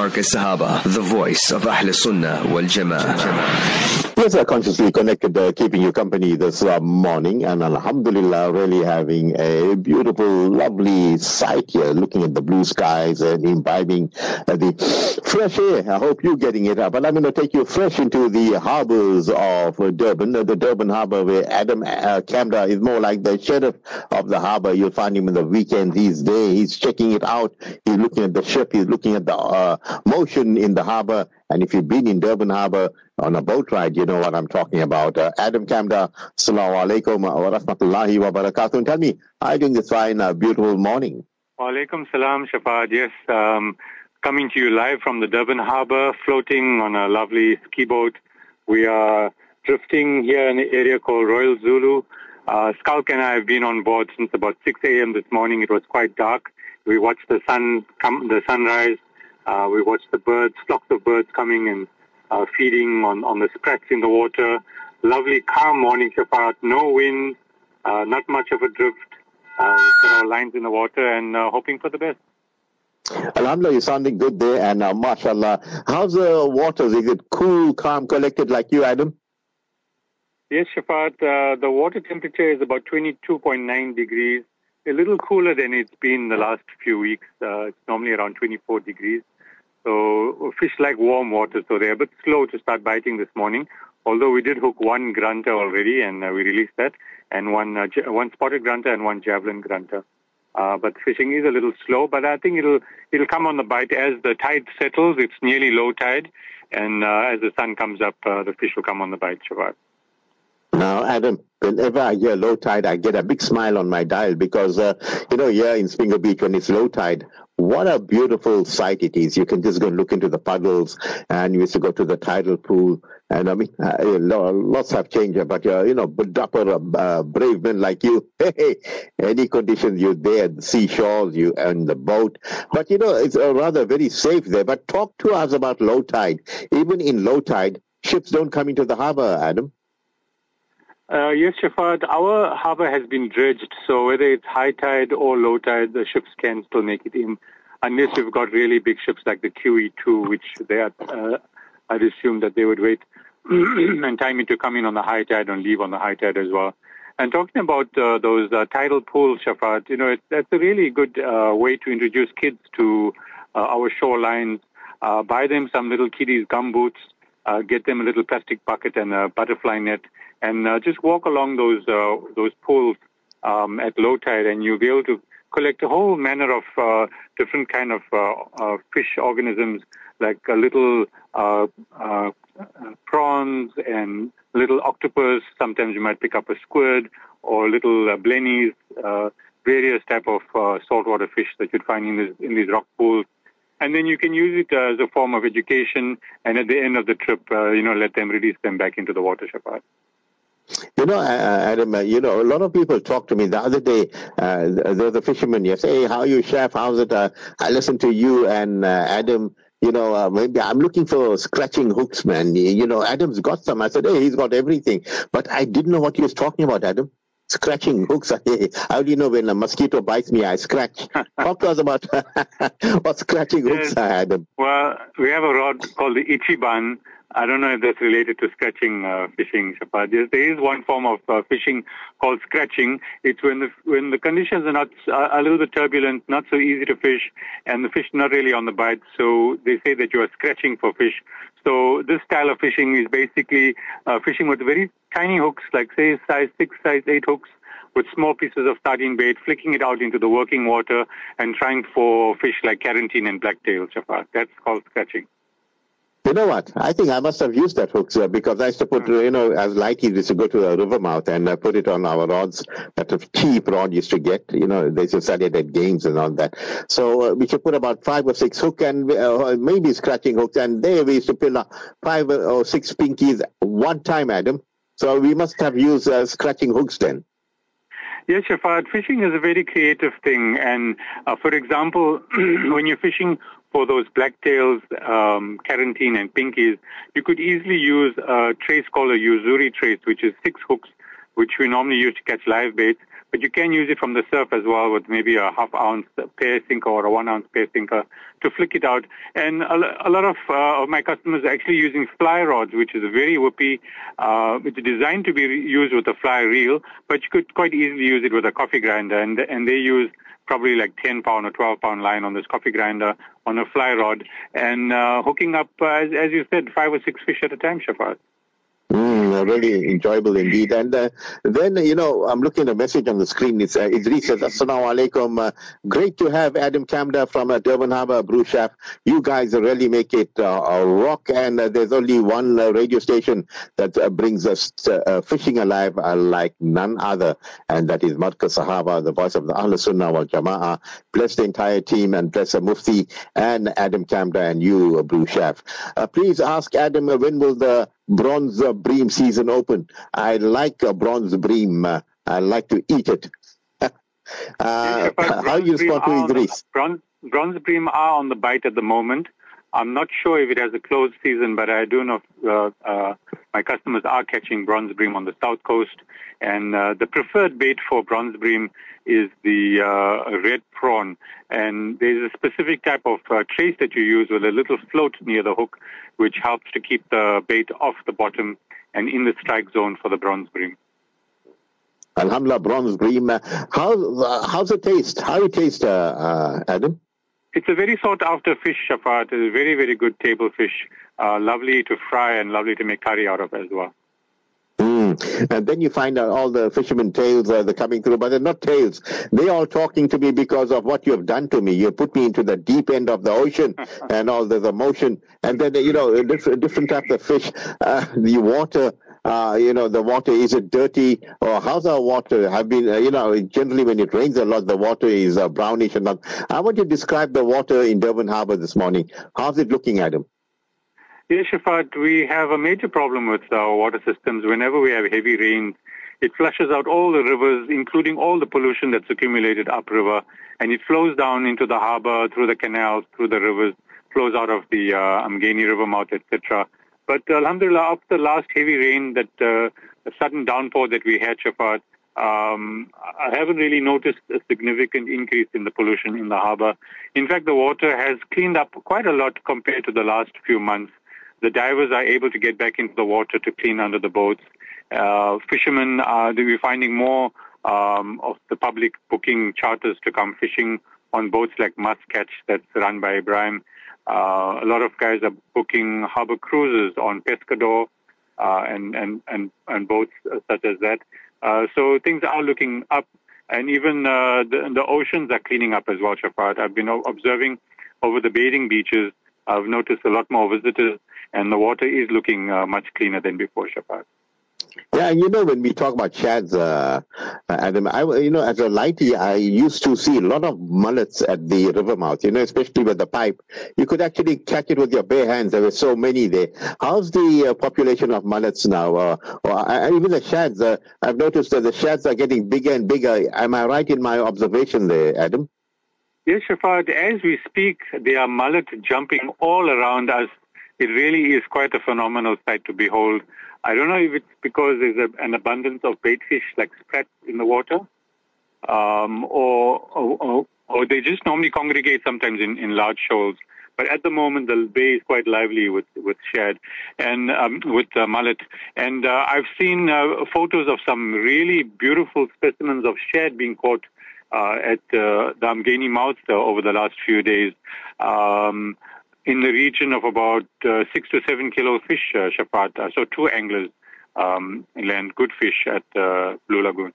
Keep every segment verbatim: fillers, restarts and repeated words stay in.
Marcus Sahaba, the voice of Ahl Sunnah wal Jama'ah. Yes, I'm consciously connected, uh, keeping you company this uh, morning, and alhamdulillah, really having a beautiful, lovely sight here, looking at the blue skies and imbibing uh, the fresh air. I hope you're getting it up. But I'm going to take you fresh into the harbors of uh, Durban, uh, the Durban harbor, where Adam uh, Kamdar is more like the sheriff of the harbor. You'll find him in the weekends. He's there. He's checking it out. He's looking at the ship. He's looking at the uh, motion in the harbor. And if you've been in Durban harbor on a boat ride, you know what I'm talking about. Uh, Adam Kamdar, assalamu alaikum wa rahmatullahi wa barakatuh. And tell me, how are you doing this fine, uh, beautiful morning? Wa alaikum salam, Shafad. Yes, um, coming to you live from the Durban harbor, floating on a lovely ski boat. We are drifting here in the area called Royal Zulu. Uh, Skulk and I have been on board since about six a.m. this morning. It was quite dark. We watched the sun come, the sunrise. Uh, we watched the birds, flocks of birds coming and uh, feeding on, on the sprats in the water. Lovely, calm morning, Shafat. No wind, uh, not much of a drift. Uh, there are lines in the water and uh, hoping for the best. Alhamdulillah, you're sounding good there, and uh, mashallah. How's the waters? Is it cool, calm, collected like you, Adam? Yes, Shafat. Uh, the water temperature is about twenty-two point nine degrees. A little cooler than it's been the last few weeks. Uh, it's normally around twenty-four degrees. So fish like warm water, so they're a bit slow to start biting this morning. Although we did hook one grunter already, and uh, we released that, and one uh, j- one spotted grunter and one javelin grunter. Uh, but fishing is a little slow, but I think it'll it'll come on the bite as the tide settles. It's nearly low tide, and uh, as the sun comes up, uh, the fish will come on the bite, Shabbat. Now, Adam, whenever I hear low tide, I get a big smile on my dial because, uh, you know, here in Springer Beach, when it's low tide, what a beautiful sight it is. You can just go and look into the puddles, and you used to go to the tidal pool. And I mean, uh, lots have changed, but, uh, you know, dapper, uh, brave men like you, hey, any conditions, you're there, the seashores, you and the boat. But, you know, it's uh, rather very safe there. But talk to us about low tide. Even in low tide, ships don't come into the harbor, Adam. Uh, yes, Shafat, our harbor has been dredged, so whether it's high tide or low tide, the ships can still make it in, unless we've got really big ships like the Q E two, which they are, uh, I'd assume that they would wait and time it to come in on the high tide and leave on the high tide as well. And talking about uh, those uh, tidal pools, Shafat, you know, it, that's a really good uh, way to introduce kids to uh, our shorelines, uh, buy them some little kiddies gumboots, uh, get them a little plastic bucket and a butterfly net, and uh, just walk along those uh, those pools um, at low tide, and you'll be able to collect a whole manner of uh, different kind of uh, uh, fish organisms, like a little uh, uh, prawns and little octopus. Sometimes you might pick up a squid or little uh, blennies, uh, various type of uh, saltwater fish that you'd find in, this, in these rock pools. And then you can use it uh, as a form of education, and at the end of the trip, uh, you know, let them release them back into the water, Shafat. You know, uh, Adam, uh, you know, a lot of people talk to me the other day. Uh, there was a fisherman, yes, hey, how are you, chef? How's it? Uh, I listened to you and uh, Adam. You know, uh, maybe I'm looking for scratching hooks, man. You know, Adam's got some. I said, hey, he's got everything. But I didn't know what he was talking about, Adam. Scratching hooks. How do you know when a mosquito bites me, I scratch? Talk to us about what scratching hooks yes. are, Adam. Well, we have a rod called the Ichiban. I don't know if that's related to scratching uh, fishing, Shafat. Yes, there is one form of uh, fishing called scratching. It's when the when the conditions are not uh, a little bit turbulent, not so easy to fish, and the fish not really on the bite. So they say that you are scratching for fish. So this style of fishing is basically uh, fishing with very tiny hooks, like say size six, size eight hooks, with small pieces of sardine bait, flicking it out into the working water and trying for fish like carantine and blacktail, Shafat. That's called scratching. You know what? I think I must have used that hook, sir, because I used to put, you know, as Lighty used to go to a river mouth and uh, put it on our rods that a cheap rod used to get. You know, they used to study it at games and all that. So uh, we should put about five or six hook and uh, maybe scratching hooks, and there we used to pull up five or six pinkies one time, Adam. So we must have used uh, scratching hooks then. Yes, Shafat, fishing is a very creative thing. And uh, for example, when you're fishing for those blacktails, um, carantine and pinkies, you could easily use a trace called a Uzuri trace, which is six hooks, which we normally use to catch live baits. but you can use it from the surf as well with maybe a half ounce pair sinker or a one ounce pair sinker to flick it out. And a, a lot of, uh, of my customers are actually using fly rods, which is very whoopee. Uh, it's designed to be used with a fly reel, but you could quite easily use it with a coffee grinder, and and they use probably like ten pound or twelve pound line on this coffee grinder on a fly rod, and uh, hooking up, uh, as, as you said, five or six fish at a time, Shafat. Mm, really enjoyable indeed. And uh, then, you know, I'm looking at a message on the screen. It's uh, Idris says, Assalamu alaikum. Uh, great to have Adam Kamda from uh, Durban Harbour, Brew Chef. You guys really make it uh, a rock. And uh, there's only one uh, radio station that uh, brings us uh, fishing alive uh, like none other. And that is Markaz Sahaba, the voice of the Ahl Sunnah wal Jama'ah. Bless the entire team and bless the Mufti and Adam Kamda and you, uh, Brew Chef. Uh, please ask Adam, uh, when will the bronze uh, bream season open? I like a bronze bream. Uh, I like to eat it. uh, yes, how do you respond to Idris? Bronze, bronze bream are on the bite at the moment. I'm not sure if it has a closed season, but I do know uh, uh, my customers are catching bronze bream on the south coast. And uh, the preferred bait for bronze bream is the uh, red prawn. And there's a specific type of uh, trace that you use with a little float near the hook, which helps to keep the bait off the bottom and in the strike zone for the bronze bream. Alhamdulillah, bronze bream. Uh, how, uh, how's it taste? How it taste, uh, uh, Adam? It's a very sought-after fish, Shafat. It's a very, very good table fish. Uh, lovely to fry and lovely to make curry out of as well. Mm. And then you find out all the fishermen tales uh, they're coming through, but they're not tales. They're all talking to me because of what you have done to me. You put me into the deep end of the ocean and all the emotion. And then, you know, different, different types of fish, uh, the water. Uh, you know, the water, is it dirty? Or how's our water? Have been, uh, you know, generally when it rains a lot, the water is uh, brownish and not. I want you to describe the water in Durban Harbour this morning. How's it looking, Adam? Yes, Shafat, we have a major problem with our water systems. Whenever we have heavy rain, it flushes out all the rivers, including all the pollution that's accumulated upriver, and it flows down into the harbour, through the canals, through the rivers, flows out of the uh, Amgeni river mouth, et cetera. But uh, alhamdulillah, after the last heavy rain, that uh, the sudden downpour that we had, Shafat, um, I haven't really noticed a significant increase in the pollution in the harbour. In fact, the water has cleaned up quite a lot compared to the last few months. The divers are able to get back into the water to clean under the boats. Uh, fishermen are we're finding more um, of the public booking charters to come fishing on boats like Muscatch that's run by Ibrahim. Uh, a lot of guys are booking harbor cruises on Pescador uh, and, and, and, and boats such as that. Uh, so things are looking up, and even uh, the, the oceans are cleaning up as well, Shafat. I've been observing over the bathing beaches. I've noticed a lot more visitors, and the water is looking uh, much cleaner than before, Shafat. Yeah, and you know, when we talk about shads, uh, Adam, I, you know, as a lighty, I used to see a lot of mullets at the river mouth, you know, especially with the pipe. You could actually catch it with your bare hands. There were so many there. How's the uh, population of mullets now? Uh, or uh, even the shads, uh, I've noticed that the shads are getting bigger and bigger. Am I right in my observation there, Adam? Yes, Shafat, as we speak, there are mullet jumping all around us. It really is quite a phenomenal sight to behold. I don't know if it's because there's a, an abundance of bait fish like sprats in the water, um, or, or, or they just normally congregate sometimes in, in large shoals. But at the moment, the bay is quite lively with, with shad and um, with uh, mullet. And uh, I've seen uh, photos of some really beautiful specimens of shad being caught uh, at uh, the Amgeni mouth uh, over the last few days. Um, in the region of about uh, six to seven kilo fish, uh, Shafat. Uh, so two anglers um, land good fish at uh, Blue Lagoon.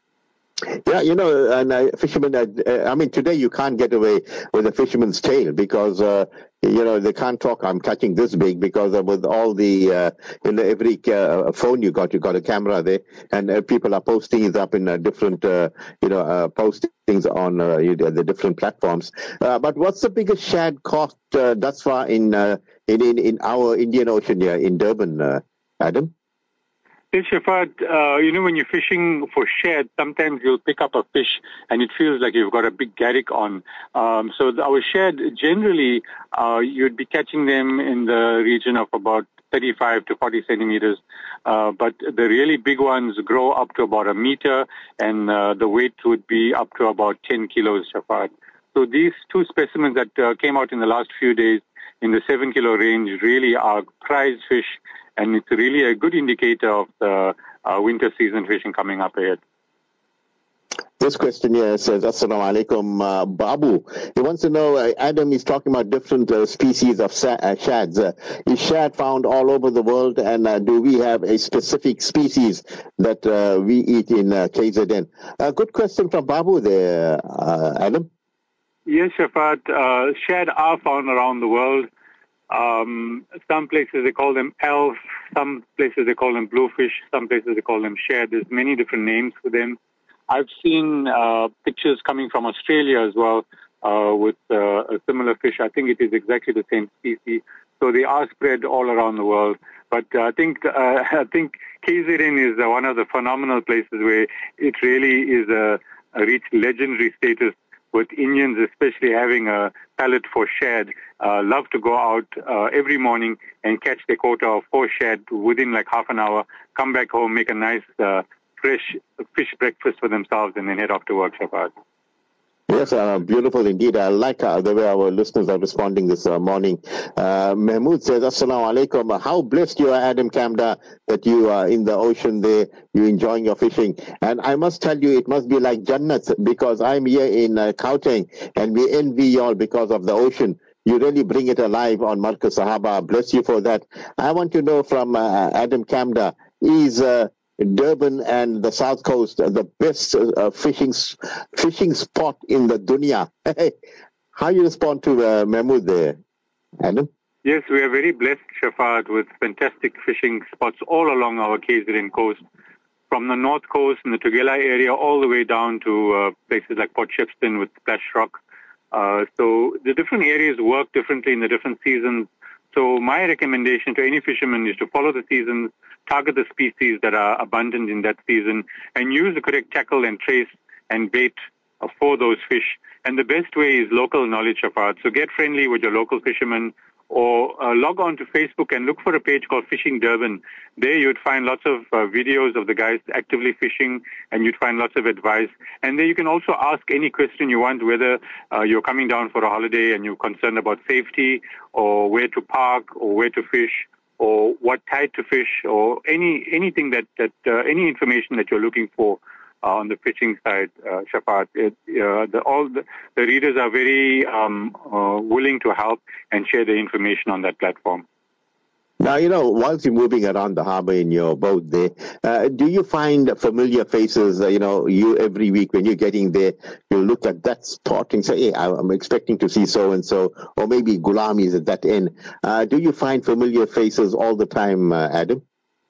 Yeah, you know, and uh, fishermen, uh, I mean, today you can't get away with a fisherman's tale because, uh, you know, they can't talk, I'm catching this big, because uh, with all the, uh, you know, every uh, phone you got, you got a camera there, and uh, people are posting it up in uh, different, uh, you know, uh, postings on uh, the different platforms. Uh, but what's the biggest shad caught uh, thus far in, uh, in, in, in our Indian Ocean here in Durban, uh, Adam? Yes, Shafat, uh, you know, when you're fishing for shad, sometimes you'll pick up a fish and it feels like you've got a big garrick on. Um, so our shad, generally, uh, you'd be catching them in the region of about thirty-five to forty centimeters. Uh, but the really big ones grow up to about a meter, and uh, the weight would be up to about ten kilos, Shafat. So these two specimens that uh, came out in the last few days in the seven kilo range really are prized fish, and it's really a good indicator of the uh, winter season fishing coming up ahead. This question here says, Assalamu alaikum, uh, Babu. He wants to know, uh, Adam is talking about different uh, species of sa- uh, shads. Uh, is shad found all over the world, and uh, do we have a specific species that uh, we eat in uh, K Z N? Uh, good question from Babu there, uh, Adam. Yes, Shafat. Uh, shad are found around the world. Um, some places they call them elf, some places they call them bluefish, some places they call them shad. There's many different names for them. I've seen uh, pictures coming from Australia as well uh, with uh, a similar fish. I think it is exactly the same species. So they are spread all around the world. But uh, I think uh, I think K Z N is uh, one of the phenomenal places where it really is a, a reached legendary status, with Indians especially having a palate for shad. Uh, love to go out uh, every morning and catch their quota of four shad within like half an hour, come back home, make a nice uh, fresh fish breakfast for themselves, and then head off to work, Shafat. Yes, uh, beautiful indeed. I like uh, the way our listeners are responding this uh, morning. Uh, Mahmood says, Assalamu alaikum. How blessed you are, Adam Kamda, that you are in the ocean there, you're enjoying your fishing. And I must tell you, it must be like Jannat, because I'm here in uh, Gauteng, and we envy you all because of the ocean. You really bring it alive on Marcus Sahaba. Bless you for that. I want to know from uh, Adam Kamda, is uh, Durban and the South Coast the best uh, fishing fishing spot in the dunya? How you respond to uh, Mahmood there, Adam? Yes, we are very blessed, Shafat, with fantastic fishing spots all along our K Z N coast, from the north coast in the Tugela area all the way down to uh, places like Port Shepstone with Splash Rock. Uh, so the different areas work differently in the different seasons. So my recommendation to any fisherman is to follow the seasons, target the species that are abundant in that season, and use the correct tackle and trace and bait uh, for those fish. And the best way is local knowledge of art. So get friendly with your local fishermen, or uh, log on to Facebook and look for a page called Fishing Durban. There you'd find lots of uh, videos of the guys actively fishing, and you'd find lots of advice. And there you can also ask any question you want, whether uh, you're coming down for a holiday and you're concerned about safety, or where to park, or where to fish, or what tide to fish, or any anything that, that uh, any information that you're looking for. Uh, on the fishing side, uh, Shafat, it, uh, the, all the, the readers are very um, uh, willing to help and share the information on that platform. Now, you know, whilst you're moving around the harbor in your boat there, uh, do you find familiar faces, uh, you know, you every week when you're getting there, you look at that spot and say, hey, I'm expecting to see so-and-so, or maybe Ghulam is at that end. Uh, do you find familiar faces all the time, uh, Adam?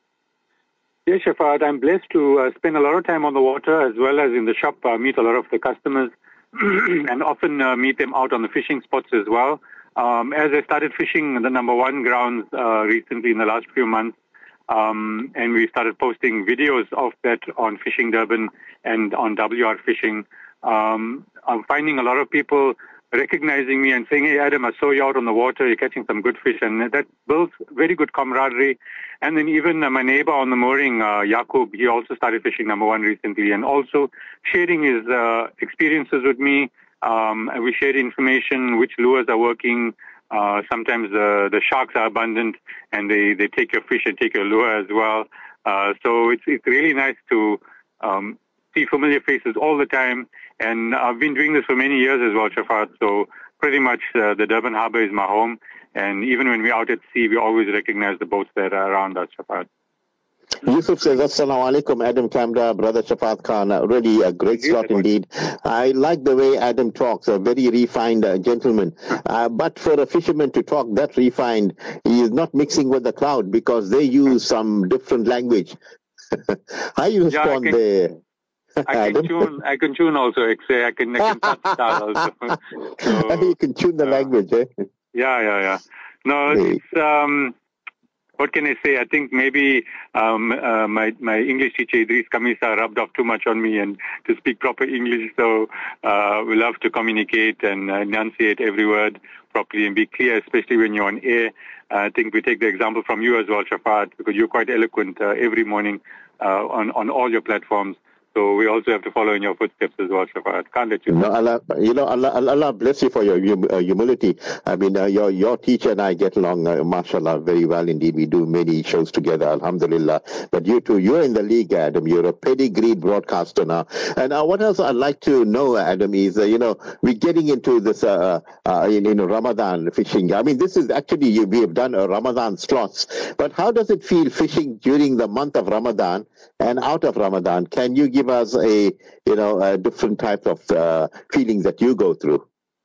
Yes, Shafat, I'm blessed to uh, spend a lot of time on the water as well as in the shop, uh, meet a lot of the customers and often uh, meet them out on the fishing spots as well. Um, as I started fishing the number one grounds uh, recently in the last few months, um, and we started posting videos of that on Fishing Durban and on W R Fishing, um, I'm finding a lot of people recognizing me and saying, hey, Adam, I saw you out on the water, you're catching some good fish, and that builds very good camaraderie. And then even uh, my neighbor on the mooring, uh, Yaqub, he also started fishing number one recently, and also sharing his uh, experiences with me. Um, and we shared information, which lures are working. Uh, sometimes the, the sharks are abundant, and they, they take your fish and take your lure as well. Uh, so it's, it's really nice to um, see familiar faces all the time. And I've been doing this for many years as well, Shafat. So pretty much uh, the Durban Harbour is my home. And even when we're out at sea, we always recognize the boats that are around us, Shafat. Yusuf says, Assalamu alaikum, Adam Kamda, Brother Shafat Khan. Uh, really a great slot indeed. I like the way Adam talks, a very refined uh, gentleman. Uh, but for a fisherman to talk that refined, he is not mixing with the crowd because they use some different language. How you respond yeah, I can, there? I can tune. I can tune also. I can. I can start also. So, you can tune the uh, language, eh? Yeah, yeah, yeah. No, it's um. What can I say? I think maybe um, uh, my my English teacher Idris Kamisa rubbed off too much on me and to speak proper English. So uh, we love to communicate and uh, enunciate every word properly and be clear, especially when you're on air. Uh, I think we take the example from you as well, Shafat, because you're quite eloquent uh, every morning uh, on, on all your platforms. So we also have to follow in your footsteps as well, Shafat. Can't let you know. No, Allah, you know, Allah, Allah bless you for your uh, humility. I mean, uh, your your teacher and I get along, uh, mashallah, very well indeed. We do many shows together, alhamdulillah. But you too, you're in the league, Adam. You're a pedigreed broadcaster now. And uh, what else I'd like to know, Adam, is, uh, you know, we're getting into this uh, uh, in, in Ramadan fishing. I mean, this is actually, you, we have done a Ramadan slots. But how does it feel fishing during the month of Ramadan and out of Ramadan? Can you give us a, you know, a different type of uh, feelings that you go through?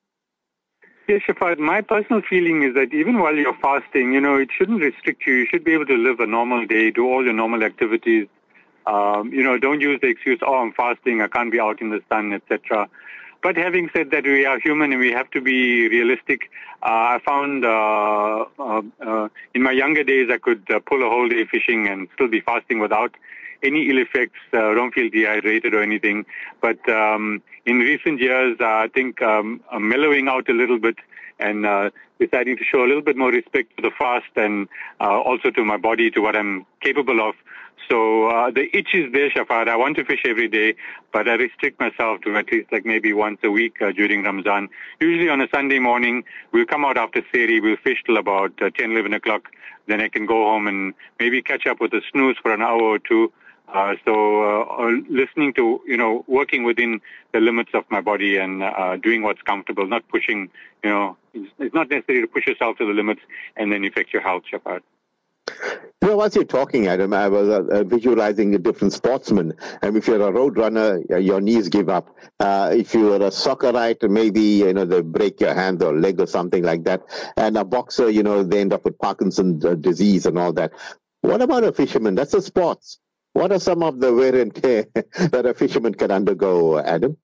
Yes, Shafat, my personal feeling is that even while you're fasting, you know, it shouldn't restrict you. You should be able to live a normal day, do all your normal activities. Um, you know, don't use the excuse, oh, I'm fasting, I can't be out in the sun, et cetera. But having said that, we are human and we have to be realistic. Uh, I found uh, uh, uh, in my younger days, I could uh, pull a whole day fishing and still be fasting without any ill effects. Uh, don't feel dehydrated or anything. But um, in recent years, uh, I think um, I'm mellowing out a little bit and uh, deciding to show a little bit more respect to the fast and uh, also to my body, to what I'm capable of. So uh, the itch is there, Shafat. I want to fish every day, but I restrict myself to at least like maybe once a week uh, during Ramzan. Usually on a Sunday morning, we'll come out after Sehri, we'll fish till about uh, ten, eleven o'clock. Then I can go home and maybe catch up with a snooze for an hour or two. Uh, so uh, listening to, you know, working within the limits of my body and uh, doing what's comfortable, not pushing, you know, it's, it's not necessary to push yourself to the limits and then affect your health, Shafat. You know, whilst you're talking, Adam, I was uh, visualizing the different sportsmen. And if you're a road runner, your knees give up. Uh, if you're a soccerite, maybe, you know, they break your hand or leg or something like that. And a boxer, you know, they end up with Parkinson's uh, disease and all that. What about a fisherman? That's a sports. What are some of the wear and tear that a fisherman can undergo, Adam?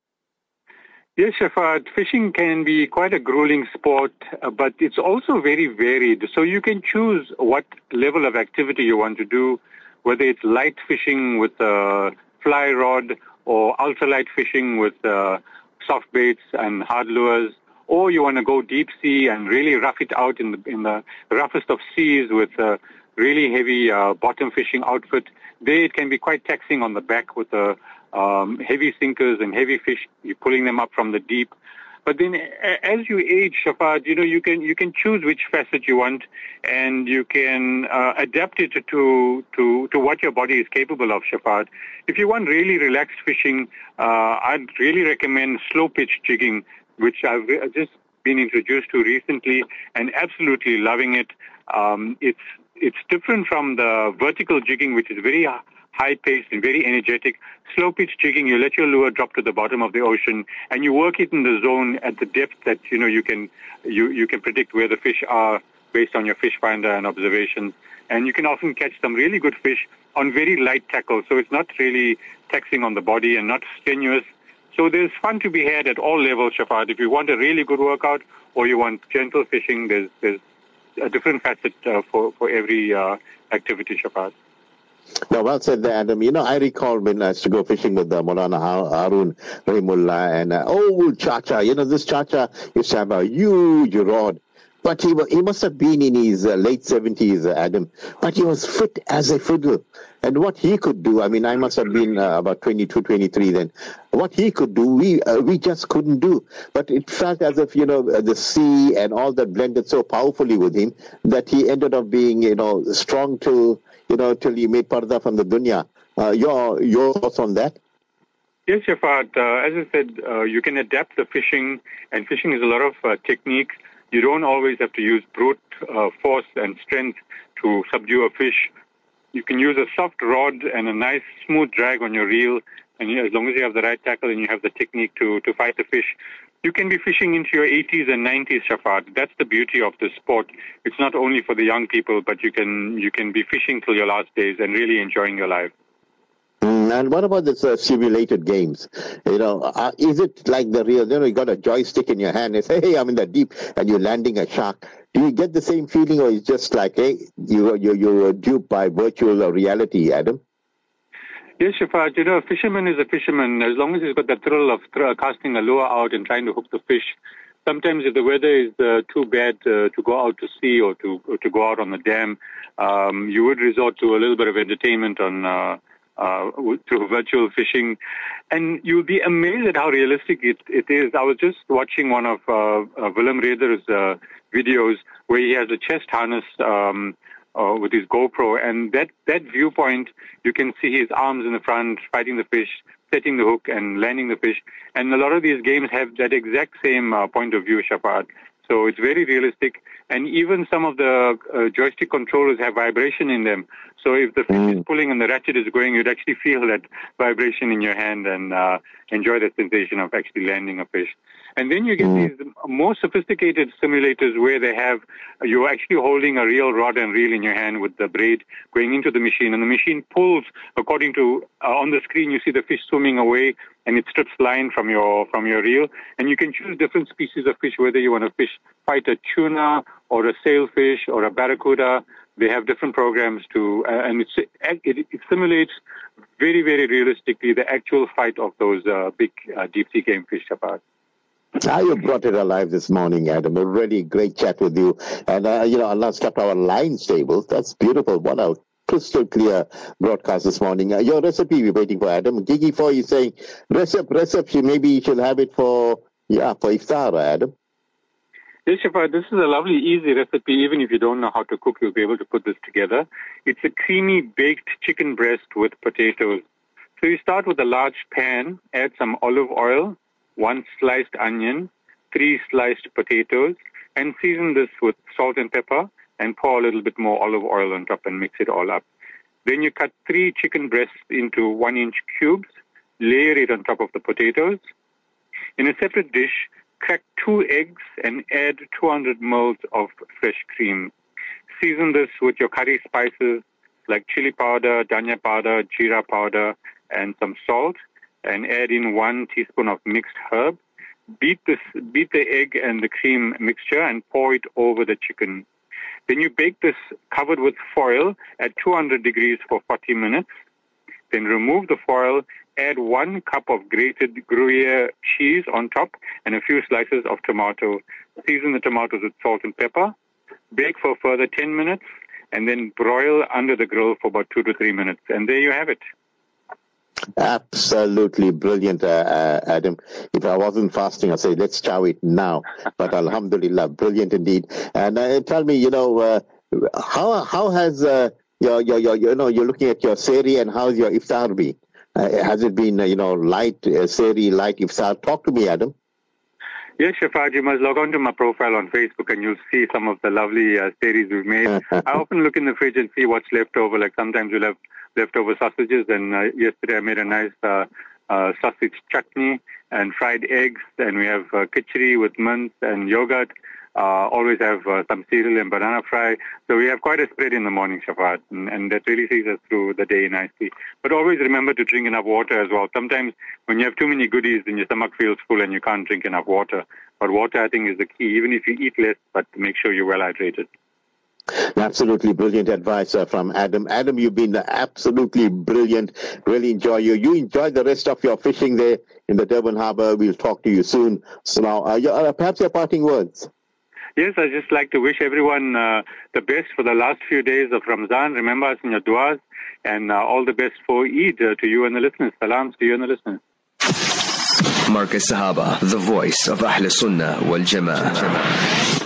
Yes, Shafat, fishing can be quite a grueling sport, uh, but it's also very varied. So you can choose what level of activity you want to do, whether it's light fishing with a fly rod or ultralight fishing with uh, soft baits and hard lures, or you want to go deep sea and really rough it out in the, in the roughest of seas with a really heavy uh, bottom fishing outfit. There it can be quite taxing on the back with a Um, heavy sinkers and heavy fish, you're pulling them up from the deep. But then as you age, Shafat, you know, you can you can choose which facet you want and you can uh, adapt it to, to, to what your body is capable of, Shafat. If you want really relaxed fishing, uh, I'd really recommend slow pitch jigging, which I've just been introduced to recently and absolutely loving it. Um, it's, it's different from the vertical jigging, which is very high-paced and very energetic. Slow-pitch jigging, you let your lure drop to the bottom of the ocean, and you work it in the zone at the depth that you know you can you you can predict where the fish are based on your fish finder and observations. And you can often catch some really good fish on very light tackle, so it's not really taxing on the body and not strenuous. So there's fun to be had at all levels, Shafat. If you want a really good workout or you want gentle fishing, there's there's a different facet uh, for for every uh, activity, Shafat. No, well said there, Adam. You know, I recall when I used to go fishing with uh, Maulana Harun Rahimullah and uh, old Chacha. You know, this Chacha used to have a huge rod. But he, he must have been in his uh, late seventies, uh, Adam. But he was fit as a fiddle. And what he could do, I mean, I must have been uh, about twenty-two, twenty-three then. What he could do, we uh, we just couldn't do. But it felt as if, you know, the sea and all that blended so powerfully with him that he ended up being, you know, strong till, you know, till he made parda from the dunya. Uh, your, your thoughts on that? Yes, Shafat. Uh, as I said, uh, you can adapt the fishing, and fishing is a lot of uh, technique. You don't always have to use brute uh, force and strength to subdue a fish. You can use a soft rod and a nice smooth drag on your reel, and you, as long as you have the right tackle and you have the technique to, to fight the fish, you can be fishing into your eighties and nineties, Shafat. That's the beauty of the sport. It's not only for the young people, but you can you can be fishing till your last days and really enjoying your life. Mm, and what about this uh, simulated games? You know, uh, is it like the real, you know, you got a joystick in your hand and say, hey, I'm in the deep, and you're landing a shark. Do you get the same feeling, or it's just like, hey, you, you, you're duped by virtual reality, Adam? Yes, Shafat, you know, a fisherman is a fisherman. As long as he's got the thrill of th- casting a lure out and trying to hook the fish, sometimes if the weather is uh, too bad uh, to go out to sea or to or to go out on the dam, um, you would resort to a little bit of entertainment on uh, uh, through virtual fishing, and you'll be amazed at how realistic it, it is. I was just watching one of uh, uh, Willem Reder's uh, videos where he has a chest harness um, uh, with his GoPro, and that, that viewpoint, you can see his arms in the front fighting the fish, setting the hook and landing the fish. And a lot of these games have that exact same uh, point of view, Shafat. So it's very realistic. And even some of the uh, joystick controllers have vibration in them. So if the fish mm. is pulling and the ratchet is going, you'd actually feel that vibration in your hand and uh, enjoy the sensation of actually landing a fish. And then you get mm. these more sophisticated simulators where they have, you're actually holding a real rod and reel in your hand with the braid going into the machine. And the machine pulls according to, uh, on the screen you see the fish swimming away and it strips line from your, from your reel. And you can choose different species of fish, whether you want to fish, fight a tuna or a sailfish or a barracuda. They have different programs to, uh, and it's, it, it simulates very, very realistically the actual fight of those uh, big uh, deep-sea game fish, Shafat. Ah, you brought it alive this morning, Adam. A really great chat with you. And, uh, you know, Allah's kept our line stable. That's beautiful. What a crystal clear broadcast this morning. Uh, your recipe, we're waiting for Adam. Gigi four is saying, recipe, recipe, maybe you should have it for, yeah, for iftar, Adam. Yes, Shafat, this is a lovely, easy recipe. Even if you don't know how to cook, you'll be able to put this together. It's a creamy baked chicken breast with potatoes. So you start with a large pan, add some olive oil, one sliced onion, three sliced potatoes, and season this with salt and pepper, and pour a little bit more olive oil on top and mix it all up. Then you cut three chicken breasts into one-inch cubes, layer it on top of the potatoes. In a separate dish, crack two eggs and add two hundred milliliters of fresh cream. Season this with your curry spices like chili powder, dhania powder, jeera powder, and some salt, and add in one teaspoon of mixed herb. Beat this, beat the egg and the cream mixture and pour it over the chicken. Then you bake this covered with foil at two hundred degrees for forty minutes. Then remove the foil, add one cup of grated Gruyere cheese on top and a few slices of tomato. Season the tomatoes with salt and pepper. Bake for a further ten minutes and then broil under the grill for about two to three minutes. And there you have it. Absolutely brilliant, uh, uh, Adam. If I wasn't fasting, I'd say let's chow it now. But alhamdulillah, brilliant indeed. And uh, tell me, you know, uh, how how has uh, your, your your you know you're looking at your sehri and how's your iftar been? Uh, has it been uh, you know light uh, sehri, light iftar? Talk to me, Adam. Yes, Shafat, you must log on to my profile on Facebook and you'll see some of the lovely uh, series we've made. I often look in the fridge and see what's left over. Like sometimes we'll have leftover sausages, and uh, yesterday I made a nice uh, uh, sausage chutney and fried eggs, and we have uh, khichdi with mince and yogurt. Uh, always have uh, some cereal and banana fry. So we have quite a spread in the morning, Shafat, and, and that really sees us through the day nicely. But always remember to drink enough water as well. Sometimes when you have too many goodies, then your stomach feels full and you can't drink enough water. But water, I think, is the key, even if you eat less, but make sure you're well hydrated. Absolutely brilliant advice uh, from Adam. Adam, you've been absolutely brilliant. Really enjoy you. You enjoy the rest of your fishing there in the Durban Harbour. We'll talk to you soon. So now, uh, your, uh, perhaps your parting words. Yes, I'd just like to wish everyone uh, the best for the last few days of Ramadan. Remember us in your du'as, and uh, all the best for Eid uh, to you and the listeners. Salams to you and the listeners. Marcus Sahaba, the voice of Ahl Sunnah wal Jama'ah.